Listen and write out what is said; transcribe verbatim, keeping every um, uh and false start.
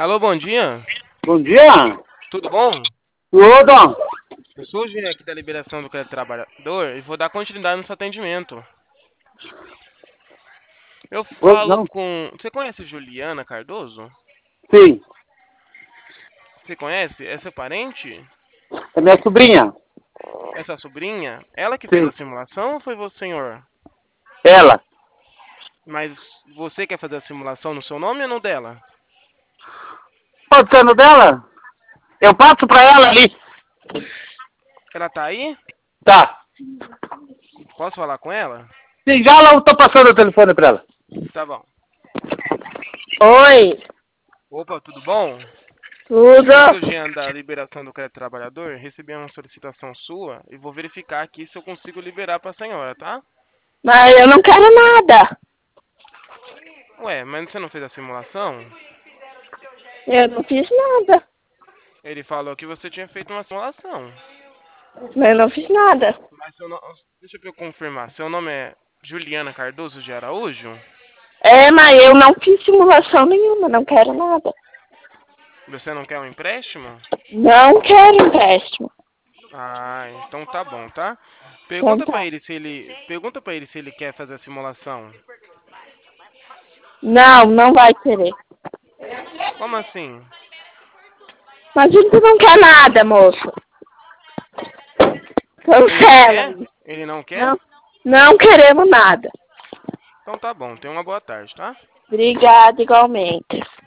Alô, bom dia. Bom dia. Tudo bom? Tudo. Eu sou o Jean aqui da Liberação do Crédito Trabalhador e vou dar continuidade no seu atendimento. Eu Oi, falo não? com... Você conhece Juliana Cardoso? Sim. Você conhece? É seu parente? É minha sobrinha. Essa sobrinha? Ela que fez a Sim. simulação ou foi você, senhor? Ela. Mas você quer fazer a simulação no seu nome ou no dela? Pode ser no dela? Eu passo pra ela ali. Ela tá aí? Tá. Posso falar com ela? Sim, já lá eu tô passando o telefone pra ela. Tá bom. Oi. Opa, tudo bom? Tudo. Eu sou o Jean da Liberação do Crédito Trabalhador. Recebi uma solicitação sua e vou verificar aqui se eu consigo liberar para a senhora, tá? Mas eu não quero nada. Ué, mas você não fez a simulação? Eu não fiz nada. Ele falou que você tinha feito uma simulação. Mas eu não fiz nada. Mas seu nome... Deixa eu confirmar. Seu nome é Juliana Cardoso de Araújo? É, mas eu não fiz simulação nenhuma. Não quero nada. Você não quer um empréstimo? Não quero empréstimo. Ah, então tá bom, tá? Então Pergunta pra tá. ele se ele, pergunta para ele se ele quer fazer a simulação. Não, não vai querer. Como assim? Mas a gente não quer nada, moço. Ele não Cancela. quer? Ele não quer? Não, não queremos nada. Então tá bom. Tenha uma boa tarde, tá? Obrigada, igualmente.